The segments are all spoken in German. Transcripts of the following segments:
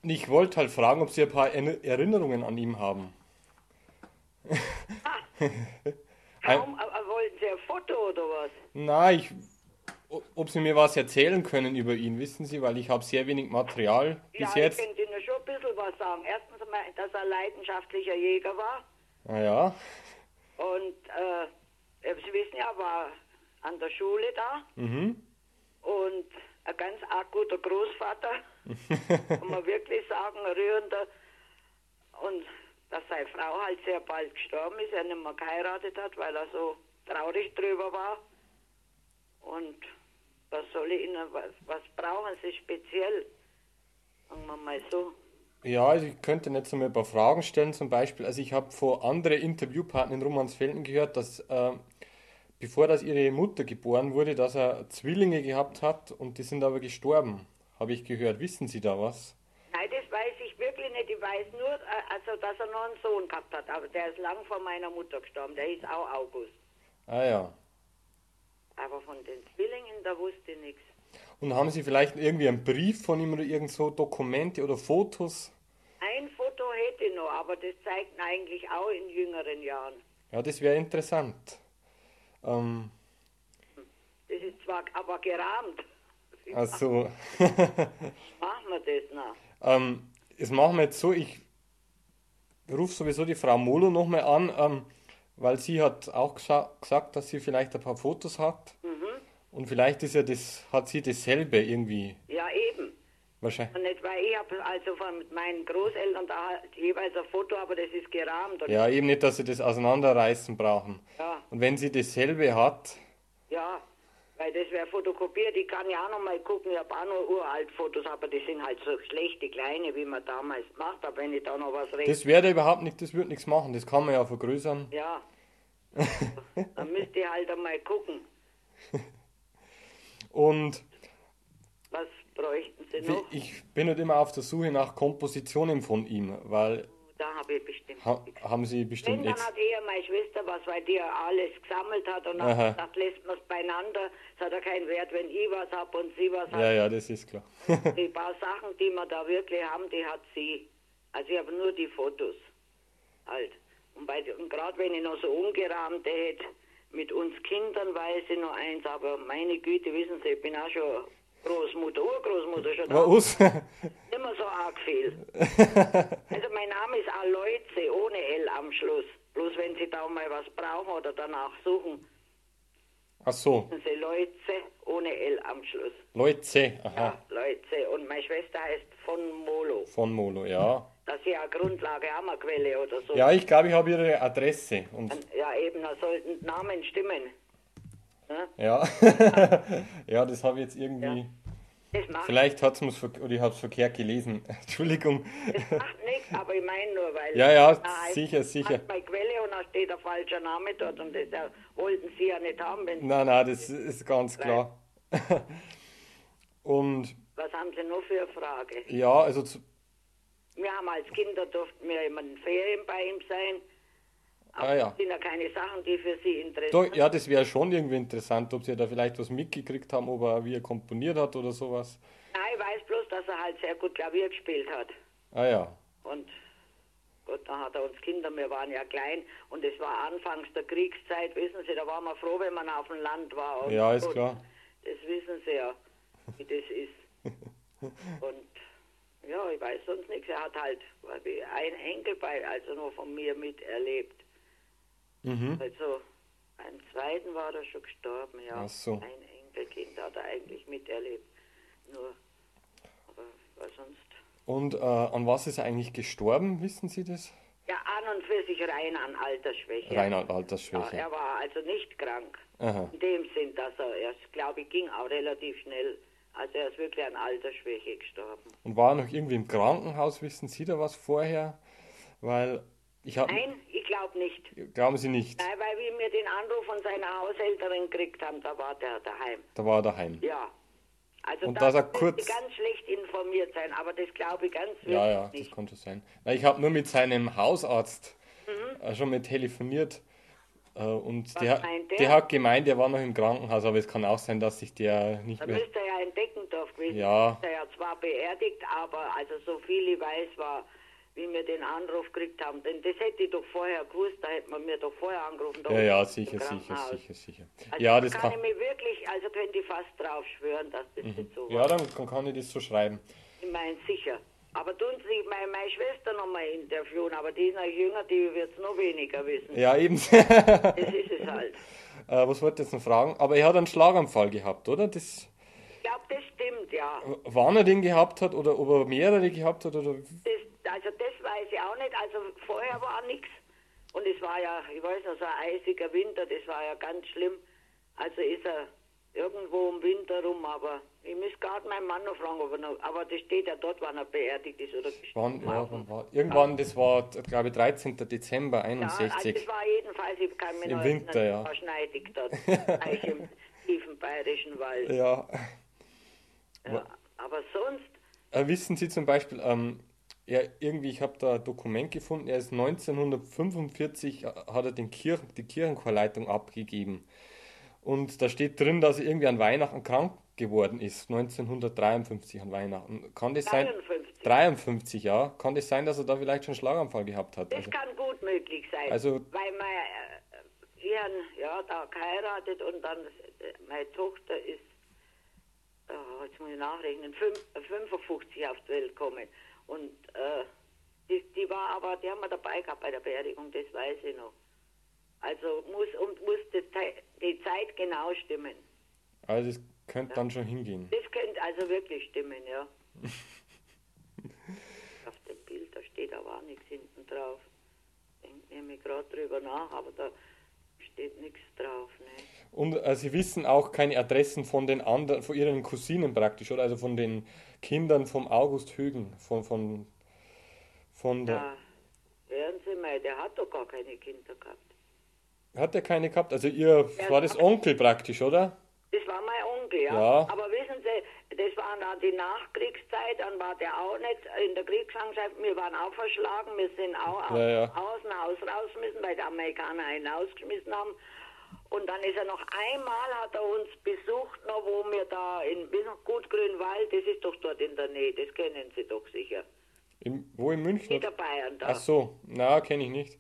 Ich wollte halt fragen, ob Sie ein paar Erinnerungen an ihn haben. Ah, Ein, kaum, aber wollten Sie ein Foto oder was? na, ob Sie mir was erzählen können über ihn, wissen Sie, weil ich habe sehr wenig Material bis Ja, ich jetzt. könnte Ihnen schon ein bisschen was sagen. Erstens mal, dass er leidenschaftlicher Jäger war. Naja, Und Sie wissen ja, er war an der Schule da. mhm. Und ein ganz arg guter Großvater. Kann man wirklich sagen, ein rührender. Und dass seine Frau halt sehr bald gestorben ist, er nicht mehr geheiratet hat, weil er so traurig drüber war. Und was soll ich Ihnen, was brauchen Sie speziell? Sagen wir mal so. Ja, also ich könnte jetzt noch mal ein paar Fragen stellen, zum Beispiel. Also ich habe von anderen Interviewpartnern in Romansfelden gehört, dass bevor das ihre Mutter geboren wurde, dass er Zwillinge gehabt hat und die sind aber gestorben, habe ich gehört. Wissen Sie da was? Nein, das weiß ich wirklich nicht. Ich weiß nur, also, dass er noch einen Sohn gehabt hat. Aber der ist lang vor meiner Mutter gestorben. Der hieß auch August. Ah ja. Aber von den Zwillingen, da wusste ich nichts. Und haben Sie vielleicht irgendwie einen Brief von ihm oder irgend so Dokumente oder Fotos? Ein Foto hätte ich noch, aber das zeigt ihn eigentlich auch in jüngeren Jahren. Ja, das wäre interessant. Ähm, Das ist zwar aber gerahmt. Wie also, machen wir das noch? das machen wir jetzt so, ich rufe sowieso die Frau Molo nochmal an, weil sie hat auch gesagt, dass sie vielleicht ein paar Fotos hat. Mhm. Und vielleicht ist ja das, hat sie dasselbe irgendwie. Ja, eben. Wahrscheinlich. Und nicht, weil ich habe also von mit meinen Großeltern da halt jeweils ein Foto, aber das ist gerahmt. Und Ja, eben nicht, dass sie das auseinanderreißen brauchen. ja, Und wenn sie dasselbe hat, ja, weil das wäre fotokopiert. Ich kann ja auch noch mal gucken, ich habe auch noch uralt Fotos, aber die sind halt so schlechte, kleine, wie man damals gemacht hat, wenn ich da noch was rede. das wäre überhaupt nicht, das würde nichts machen. Das kann man ja vergrößern. Ja, dann müsst ihr halt einmal gucken, Und was bräuchten sie noch. ich bin halt immer auf der Suche nach Kompositionen von ihm, weil Da habe ich bestimmt nichts. haben sie Wenn, bestimmt dann nichts. hat eher meine Schwester was, weil die ja alles gesammelt hat und Aha. hat gesagt, lässt man es beieinander, es hat ja keinen Wert, wenn ich was habe und sie was Ja, hat. ja, das ist klar. Die paar Sachen, die wir da wirklich haben, die hat sie. Also ich habe nur die Fotos halt. Und gerade wenn ich noch so ungerahmte hätte, mit uns Kindern weiß ich noch eins, aber meine Güte, wissen Sie, ich bin auch schon Großmutter, Urgroßmutter schon da. Was? Nicht mehr so arg viel. Also mein Name ist Aloyze, ohne L am Schluss. Bloß wenn Sie da mal was brauchen oder danach suchen, Ach so, sind Sie Leuze, ohne L am Schluss. Leute, aha, Ja, Leuze. Und meine Schwester heißt von Molo. von Molo, ja. Dass Sie eine Grundlage haben, eine Quelle oder so. Ja, ich glaube, ich habe ihre Adresse und Ja, eben, da sollten Namen stimmen. Ne? ja, ja, das habe ich jetzt irgendwie. Das macht, Vielleicht hat es oder ich habe es verkehrt gelesen. Entschuldigung. das macht nichts, aber ich meine nur, weil Ja, ja, da heißt, sicher, sicher. hat meine Quelle und da steht ein falscher Name dort und das wollten Sie ja nicht haben. Wenn, Nein, nein, das ist ganz klar. Und was haben Sie noch für eine Frage? ja, also Wir haben als Kinder durften wir immer in Ferien bei ihm sein. Aber ja. das sind ja keine Sachen, die für Sie interessant Doch, sind. ja, das wäre schon irgendwie interessant, ob Sie da vielleicht was mitgekriegt haben, ob er wie er komponiert hat oder sowas. Nein, ich weiß bloß, dass er halt sehr gut Klavier gespielt hat. Ah ja, Und Gott, da hat er uns Kinder, wir waren ja klein und es war anfangs der Kriegszeit, wissen Sie, da waren wir froh, wenn man auf dem Land war. Und ja, ist so. klar. Das wissen Sie ja, wie das ist. Und ja, ich weiß sonst nichts. Er hat halt ein Enkel also nur von mir miterlebt. Mhm. Also einen zweiten war er schon gestorben, ja. Ach so. Ein Enkelkind hat er eigentlich miterlebt. Nur, aber was sonst? Und an was ist er eigentlich gestorben, wissen Sie das? Ja, an und für sich rein an Altersschwäche. Rein an Ja, Altersschwäche. er war also nicht krank. Aha. In dem Sinn, dass er glaube ich, ging auch relativ schnell. Also er ist wirklich an Altersschwäche gestorben. Und war er noch irgendwie im Krankenhaus, wissen Sie da was vorher? Weil ich habe, Nein, ich glaube nicht. glauben Sie nicht, Nein, weil wir mir den Anruf von seiner Haushälterin gekriegt haben, da war der daheim. da war er daheim. Ja. Also Und da dass er müsste kurz- ganz schlecht informiert sein, aber das glaube ich ganz Ja, ja, wirklich das nicht. kann schon sein. Na, ich habe nur mit seinem Hausarzt Mhm. schon mal telefoniert und Was meint der? der hat gemeint, er war noch im Krankenhaus, aber es kann auch sein, dass sich der nicht Da mehr. müsste er ja in Deckendorf gewesen gewesen. Ja. Er ja zwar beerdigt, aber also so viel ich weiß, war, wie wir den Anruf gekriegt haben. Denn das hätte ich doch vorher gewusst, da hätte man mir doch vorher angerufen. Ja, sicher. Also Ja, da das kann ich mich wirklich, also könnte ich fast drauf schwören, dass das nicht so Ja, war. dann kann ich das so schreiben. Ich meine, sicher. Aber tun Sie meine Schwester nochmal interviewen, aber die ist noch jünger, die wird es noch weniger wissen. Ja, eben. Das ist es halt. Was wollte ich jetzt noch fragen? Aber er hat einen Schlaganfall gehabt, oder? Das, Ich glaube, das stimmt, ja. wann er den gehabt hat oder ob er mehrere gehabt hat? Oder? Also das weiß ich auch nicht. Also vorher war nichts. Und es war ja, ich weiß noch, so ein eisiger Winter, das war ja ganz schlimm. Also ist er irgendwo im Winter rum, aber ich muss gerade meinen Mann noch fragen, ob er noch, aber das steht ja dort, wann er beerdigt ist oder Wann war? Irgendwann, das war, glaube ich, 13. Dezember Ja, also 61. das war jedenfalls, ich kann mich Im noch Winter, erinnern, ja. war schneidig dort, gleich im tiefen bayerischen Wald. Ja. Ja, aber sonst, Wissen Sie zum Beispiel, ich habe da ein Dokument gefunden, er ist 1945, hat er die Kirchenchorleitung abgegeben. Und da steht drin, dass er irgendwie an Weihnachten krank geworden ist, 1953 an Weihnachten. Kann das sein? 53. 53, ja. Kann das sein, dass er da vielleicht schon Schlaganfall gehabt hat? Das kann gut möglich sein, Also- weil ich habe ja, da geheiratet und dann meine Tochter ist, jetzt muss ich nachrechnen, 55 auf die Welt gekommen. Und die war aber, die haben wir dabei gehabt bei der Beerdigung, das weiß ich noch. Also muss die Zeit genau stimmen. Also das könnte dann schon hingehen. Das könnte also wirklich stimmen, ja. Auf dem Bild, da steht aber auch nichts hinten drauf. Denke mir gerade drüber nach, aber da steht nichts drauf. Ne? Und Sie wissen auch keine Adressen von den anderen, von Ihren Cousinen praktisch, oder? Also von den Kindern vom August Högen, von der... Da hören Sie mal, der hat doch gar keine Kinder gehabt. Hat er keine gehabt? Also ihr war das Onkel praktisch, oder? Das war mein Onkel, ja. Ja. Aber wissen Sie, das war dann die Nachkriegszeit, dann war der auch nicht in der Kriegsgefangenschaft. Wir waren auch verschlagen, wir sind auch aus dem Haus raus müssen, weil die Amerikaner einen ausgeschmissen haben. Und dann ist er noch einmal, hat er uns besucht, noch wo wir da in Gutgrünwald, das ist doch dort in der Nähe, das kennen Sie doch sicher. Wo in München? Niederbayern da. Ach so, na, kenne ich nicht.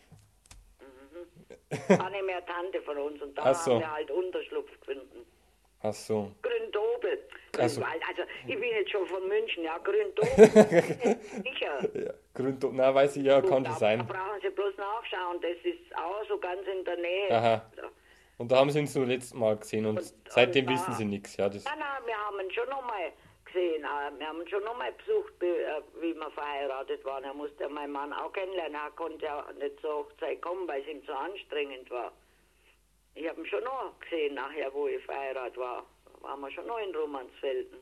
War nicht mehr Tante von uns und da Ach so. haben wir halt Unterschlupf gefunden. Ach so. Gründobel. Ach so. Grünwald. Also ich bin jetzt schon von München, ja, Gründobel. Sicher. Ja, na, weiß ich ja, kann schon Da sein. brauchen Sie bloß nachschauen, das ist auch so ganz in der Nähe. Aha. Und da haben Sie ihn zum letzten Mal gesehen und seitdem da- wissen Sie nichts. Ja, das, Nein, wir haben ihn schon nochmal gesehen. Wir haben ihn schon nochmal besucht, wie wir verheiratet waren. Er musste meinen Mann auch kennenlernen. Er konnte ja nicht zur Hochzeit kommen, weil es ihm zu anstrengend war. Ich habe ihn schon noch gesehen, nachher, wo ich verheiratet war. Waren wir schon noch in Romansfelden.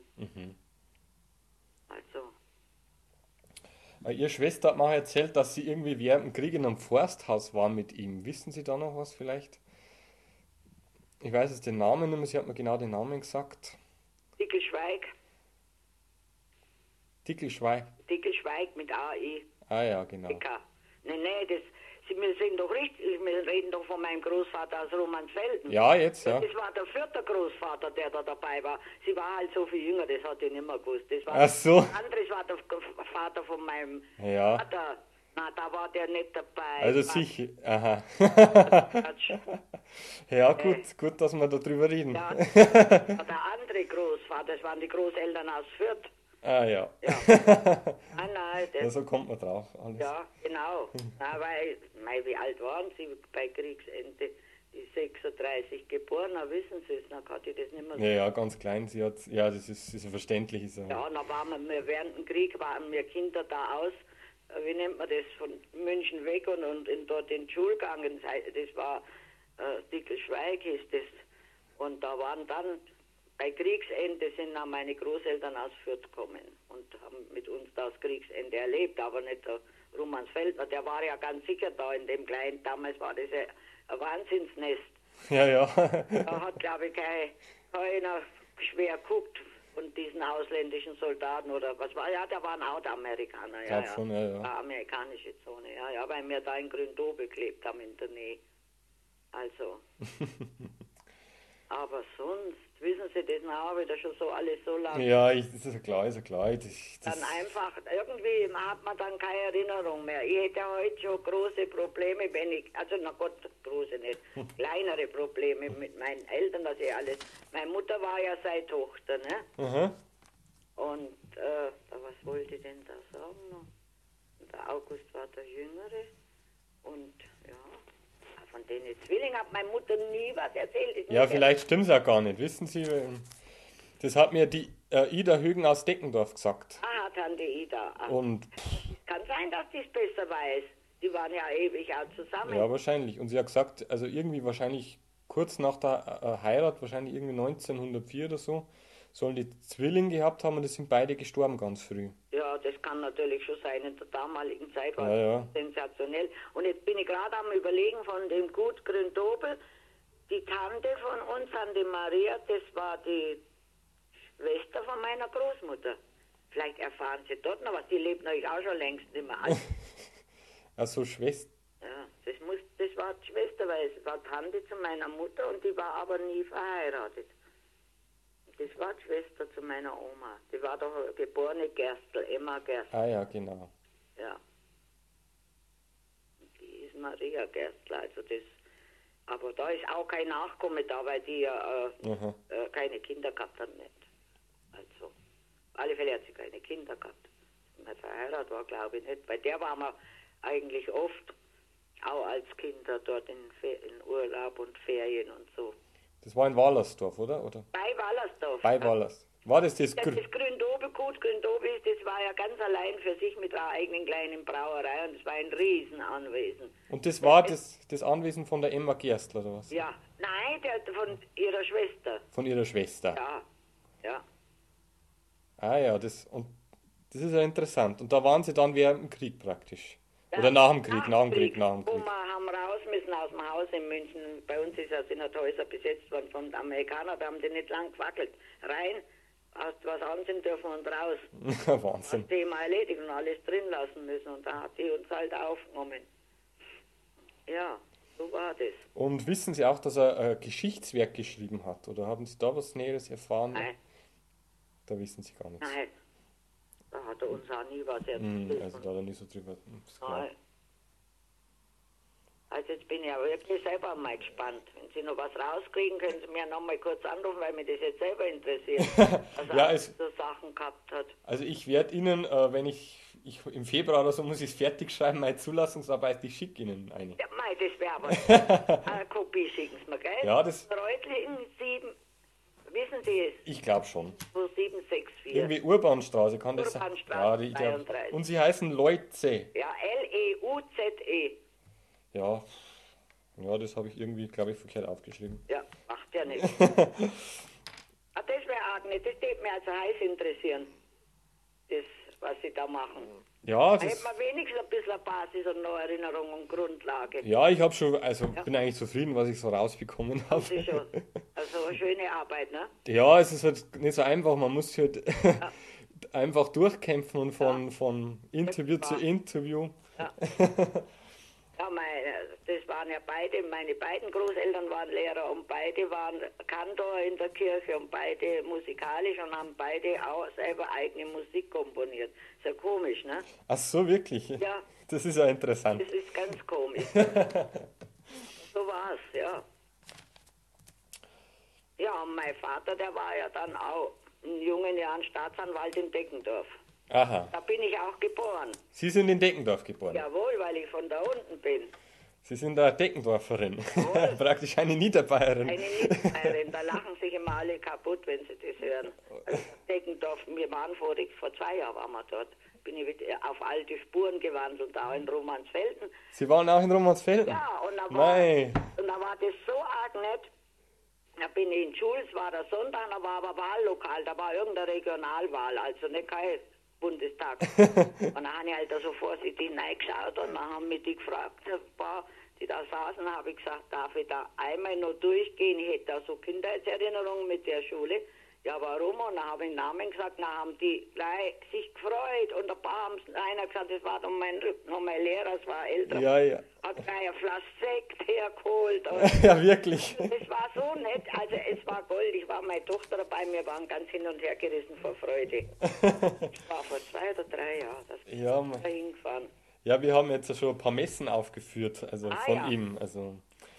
Also, Ihre Schwester hat mal erzählt, dass Sie irgendwie während dem Krieg in einem Forsthaus waren mit ihm. Wissen Sie da noch was vielleicht? Ich weiß jetzt den Namen nicht mehr, sie hat mir genau den Namen gesagt. Dickelschweig. Dickelschweig. Dickelschweig mit AI. Ah ja, genau. Dicker. Nee, wir sind doch richtig, wir reden doch von meinem Großvater aus Romansfelden. Ja, jetzt, ja. Das war der vierte Großvater, der da dabei war. Sie war halt so viel jünger, das hat ich nicht mehr gewusst. Das war Ach so. der andere, das war der Vater von meinem Ja. Vater. Na, da war der nicht dabei. Also Das war sicher. Aha. Quatsch. Ja, gut, dass wir darüber reden. Ja, der andere Großvater, das waren die Großeltern aus Fürth. Ah ja. Ja. Nein, Ja, das, so kommt man drauf. Alles. ja, genau. Na, weil, wie alt waren Sie bei Kriegsende? Die 36 geboren, na, wissen Sie es, dann kann ich das nicht mehr sagen. Ja, ganz klein. Sie hat, ja, das ist ja verständlich. Ist ja. Ja, dann waren wir während dem Krieg, waren wir Kinder da aus, wie nennt man das, von München weg und dort in die Schule gegangen. Das war Dickelschweig hieß das. Und da waren dann, bei Kriegsende sind dann meine Großeltern aus Fürth gekommen und haben mit uns das Kriegsende erlebt, aber nicht der Romansfeldner, der war ja ganz sicher da in dem kleinen, damals war das ja ein Wahnsinnsnest. Ja. Da hat, glaube ich, keiner schwer geguckt von diesen ausländischen Soldaten oder was war. Ja, da waren auch Amerikaner. Ich glaube schon, ja. War amerikanische Zone, ja, weil wir da in Gründobel gelebt haben in der Nähe. Also. Aber sonst, Wissen Sie das noch, wieder schon so alles so lange. Ja, das ist ja klar, ist ja klar. Dann einfach, irgendwie hat man dann keine Erinnerung mehr. Ich hätte heute schon große Probleme, wenn ich, also na Gott, große nicht, kleinere Probleme mit meinen Eltern, dass ich alles, meine Mutter war ja seine Tochter, ne? Aha. Und, was wollte ich denn da sagen noch? Der August war der Jüngere und, ja, von den Zwillingen hat meine Mutter nie was erzählt. Ja, vielleicht stimmt es ja gar nicht, wissen Sie? Das hat mir die Ida Högen aus Deckendorf gesagt. Ah, Tante Ida. Ach, Und kann sein, dass die es besser weiß. Die waren ja ewig auch zusammen. ja, wahrscheinlich. Und sie hat gesagt, also irgendwie wahrscheinlich kurz nach der Heirat, wahrscheinlich irgendwie 1904 oder so, sollen die Zwillinge gehabt haben und es sind beide gestorben ganz früh. Ja, das kann natürlich schon sein. In der damaligen Zeit war Ja, das sensationell. Und jetzt bin ich gerade am Überlegen von dem Gut Gründobel. Die Tante von uns, Tante Maria, das war die Schwester von meiner Großmutter. Vielleicht erfahren Sie dort noch was. Die lebt natürlich auch schon längst nicht mehr. Also Schwester. Ja, das war die Schwester, weil es war Tante zu meiner Mutter und die war aber nie verheiratet. Das war die Schwester zu meiner Oma. Die war doch eine geborene Gerstl, Emma Gerstl. Ah ja, genau. Ja. Die ist Maria Gerstl, also das. Aber da ist auch kein Nachkomme da, weil die ja keine Kinder gehabt hat, nicht. Also, auf alle Fälle hat sie keine Kinder gehabt. Nicht verheiratet war, glaube ich nicht. Bei der waren wir eigentlich oft, auch als Kinder dort in Urlaub und Ferien und so. Das war in Wallersdorf, oder? Bei Wallersdorf. Bei Wallersdorf. War das Das Gründobe, Gut Gründobe, das war ja ganz allein für sich mit einer eigenen kleinen Brauerei und es war ein Riesenanwesen. Und das war das Anwesen von der Emma Gerstl, oder was? Ja, nein, von ihrer Schwester. Von ihrer Schwester. Ja, ja. Ah ja, das ist ja interessant. Und da waren sie dann während dem Krieg praktisch. Ja, Oder nach dem Krieg. Wo wir haben raus müssen aus dem Haus in München. Bei uns sind die Häuser besetzt worden von den Amerikanern, da haben die nicht lang gewackelt. Rein, hast was ansehen dürfen und raus. Wahnsinn. Das Thema erledigt und alles drin lassen müssen und da hat die uns halt aufgenommen. Ja, so war das. Und wissen Sie auch, dass er ein Geschichtswerk geschrieben hat? Oder haben Sie da was Näheres erfahren? Nein. Da wissen Sie gar nichts. Nein, da hat er uns auch nie was erzählt. Also da hat er nicht so drüber. Nein. Also jetzt bin ich ja wirklich selber mal gespannt. Wenn Sie noch was rauskriegen, können Sie mir noch mal kurz anrufen, weil mich das jetzt selber interessiert. Also Ja, so Sachen gehabt hat. Also ich werde Ihnen, wenn ich im Februar oder so muss ich es fertig schreiben, meine Zulassungsarbeit, ich schicke Ihnen eine. Ja, mei, das wäre aber eine Kopie schicken Sie mir, gell? Ja, das... Reutlingen 7, wissen Sie es? Ich glaube schon. 2764. Irgendwie Urbanstraße, kann das sein? Urbanstraße Ja, 33. Und Sie heißen Leuze. Ja, Leuze. Ja, das habe ich irgendwie, glaube ich, verkehrt aufgeschrieben. Ja, macht ja nichts. Das wäre arg nicht, das würde mich also heiß interessieren, das, was Sie da machen. Ja, Da hätte man wenigstens ein bisschen Basis und noch Erinnerung und Grundlage. ja, ich habe schon, bin eigentlich zufrieden, was ich so rausbekommen habe. Das ist schon, also eine schöne Arbeit, ne? Ja, es ist halt nicht so einfach, man muss sich halt einfach durchkämpfen und von Interview zu Interview. Ja. Ja, das waren ja meine beiden Großeltern waren Lehrer und beide waren Kantor in der Kirche und beide musikalisch und haben beide auch selber eigene Musik komponiert. Ist ja komisch, ne? Ach so, wirklich? Ja. Das ist ja interessant. Das ist ganz komisch. So war's, ja. Ja, und mein Vater, der war ja dann auch in jungen Jahren Staatsanwalt in Deckendorf. Aha. Da bin ich auch geboren. Sie sind in Deckendorf geboren? Jawohl, weil ich von da unten bin. Sie sind eine Deckendorferin. Praktisch eine Niederbayerin. Eine Niederbayerin, da lachen sich immer alle kaputt, wenn sie das hören. Also Deckendorf, wir waren vor 2 Jahren waren wir dort. Bin ich wieder auf alte Spuren gewandelt, auch in Romansfelden. Sie waren auch in Romansfelden? Ja, und da war das so arg nett. Da bin ich in Schule, es war der Sonntag, da war aber Wahllokal, da war irgendeine Regionalwahl, also nicht kein Bundestag. Und dann habe ich halt da so vorsichtig reingeschaut und dann haben mich die gefragt, ein paar, die da saßen, habe ich gesagt, darf ich da einmal noch durchgehen? Ich hätte da so Kindheitserinnerungen mit der Schule. Ja, warum? Und dann habe ich den Namen gesagt, dann haben die gleich sich gefreut und ein paar haben einer gesagt, das war doch mein Lehrer, das war älter. Ja, ja. Hat gleich ein Flasch Sekt hergeholt. Und Ja, wirklich. das war so nett, also es war Gold. Ich war meine Tochter dabei, wir waren ganz hin und her gerissen vor Freude. Ich war vor 2 oder 3 Jahren, Ja, da hingefahren. ja, wir haben jetzt schon ein paar Messen aufgeführt, also von ja. ihm. Also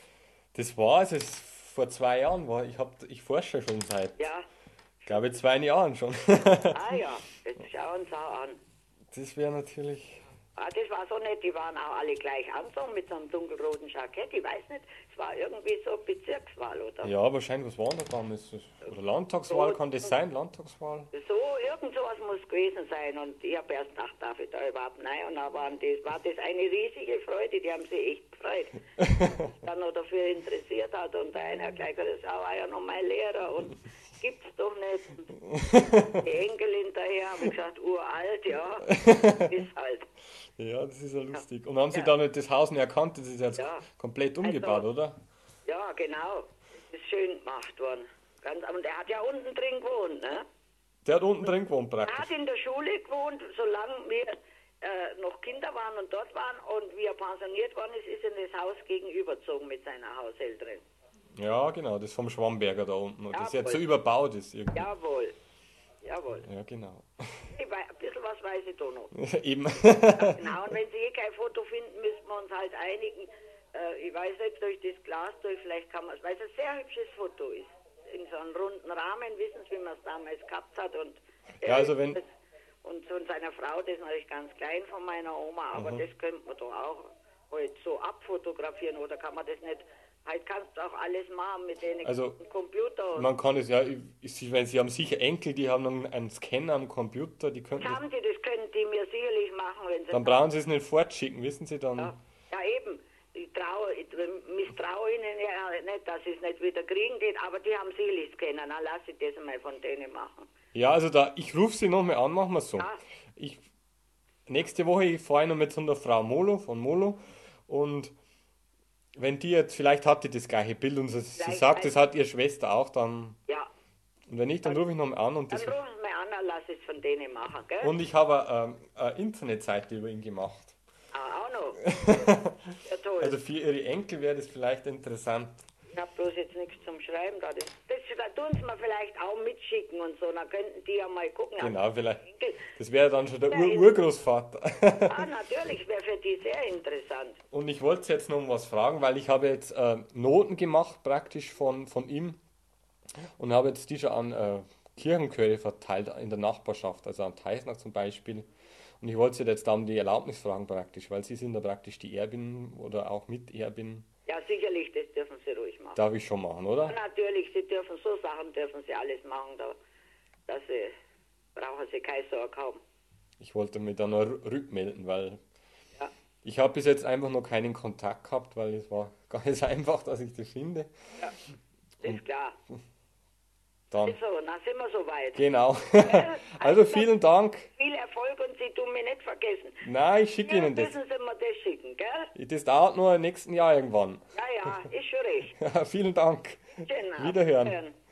das war es, vor 2 Jahren war. Ich forsche schon seit, Ja, glaube ich, 2 Jahren schon. ja, jetzt schauen uns auch an. Das wäre natürlich. Das war so nett, die waren auch alle gleich angezogen mit so einem dunkelroten Jackett. Ich weiß nicht, es war irgendwie so Bezirkswahl, oder? Ja, wahrscheinlich, was war denn da damals? Oder Landtagswahl, kann das sein? Landtagswahl? So, irgend sowas muss gewesen sein. Und ich habe erst gedacht, darf ich da überhaupt nein? Und dann war das eine riesige Freude, die haben sich echt gefreut. Dann noch dafür interessiert hat. Und der eine hat gleich gesagt, das war ja noch mein Lehrer. Und gibt's doch nicht. Die Enkel hinterher haben gesagt, uralt, ja, ist halt. Ja, das ist ja lustig. Und haben Sie dann nicht das Haus nicht erkannt? Das ist jetzt komplett umgebaut, oder? Ja, genau. Das ist schön gemacht worden. Und er hat ja unten drin gewohnt, ne? Der hat unten drin gewohnt Er praktisch. hat in der Schule gewohnt, solange wir noch Kinder waren und dort waren. Und wie er pensioniert worden ist, ist er in das Haus gegenübergezogen mit seiner Haushälterin. Ja, genau, das vom Schwamberger da unten. Das Jawohl. jetzt so überbaut ist irgendwie. Jawohl. Jawohl. Ja, genau. Ein bisschen was weiß ich da noch. Eben. Genau, und wenn Sie kein Foto finden, müssen wir uns halt einigen. Ich weiß nicht, durch das Glas durch, vielleicht kann man es, weil es ein sehr hübsches Foto ist. In so einem runden Rahmen, wissen Sie, wie man es damals gehabt hat. Und Ja, also wenn. Und von seiner Frau, das ist natürlich ganz klein von meiner Oma, aber das könnte man doch auch halt so abfotografieren, oder kann man das nicht? Halt kannst du auch alles machen mit den Also, Computer. Und Man kann es ja, wenn Sie haben sicher Enkel, die haben einen Scanner am Computer, die könnten haben Sie, das können die mir sicherlich machen, wenn sie... dann brauchen Sie es nicht fortschicken, wissen Sie dann. Ja, eben. Ich misstraue ihnen ja nicht, dass sie es nicht wieder kriegen geht, aber die haben sicherlich Scanner. Dann lasse ich das mal von denen machen. Ja, also ich rufe Sie nochmal an, machen wir so. Ja. Nächste Woche fahre ich noch mit so einer Frau Molo, von Molo, und wenn die jetzt, vielleicht hat die das gleiche Bild und sie sagt, das hat ihre Schwester auch, dann, Ja, und wenn nicht, dann rufe ich nochmal an und dann rufen Sie mal an, dann lasse ich es von denen machen, gell? und ich habe eine Internetseite über ihn gemacht. Ah, auch noch. Ja, toll. Also für ihre Enkel wäre das vielleicht interessant. Ich habe bloß jetzt nichts zum Schreiben da. Das tun sie mir vielleicht auch mitschicken und so, dann könnten die ja mal gucken. Genau, vielleicht. Enkel. Das wäre dann schon der Urgroßvater. Ah, natürlich, wäre für die sehr interessant. Und ich wollte jetzt noch was fragen, weil ich habe jetzt Noten gemacht praktisch von ihm und habe jetzt die schon an Kirchenchöre verteilt in der Nachbarschaft, also an Teisnach zum Beispiel. Und ich wollte Sie jetzt da um die Erlaubnis fragen praktisch, weil Sie sind da praktisch die Erbin oder auch Miterbin. Ja, sicherlich, das dürfen sie ruhig machen. Darf ich schon machen, oder? Ja, natürlich, sie dürfen so Sachen, dürfen sie alles machen, da brauchen sie keine Sorge haben. Ich wollte mir da noch rückmelden, weil Ja. ich habe bis jetzt einfach noch keinen Kontakt gehabt, weil es war gar nicht einfach, dass ich das finde. Ja, ist klar. Dann, So, dann sind wir soweit. genau. Ja, Also vielen Dank. Viel Erfolg und Sie tun mich nicht vergessen. Nein, ich schicke Ja, Ihnen das. müssen Sie mir das schicken, gell? Das dauert nur im nächsten Jahr irgendwann. Ja, ist schon recht. Ja, vielen Dank. Schönen Abend. Wiederhören. Wiederhören.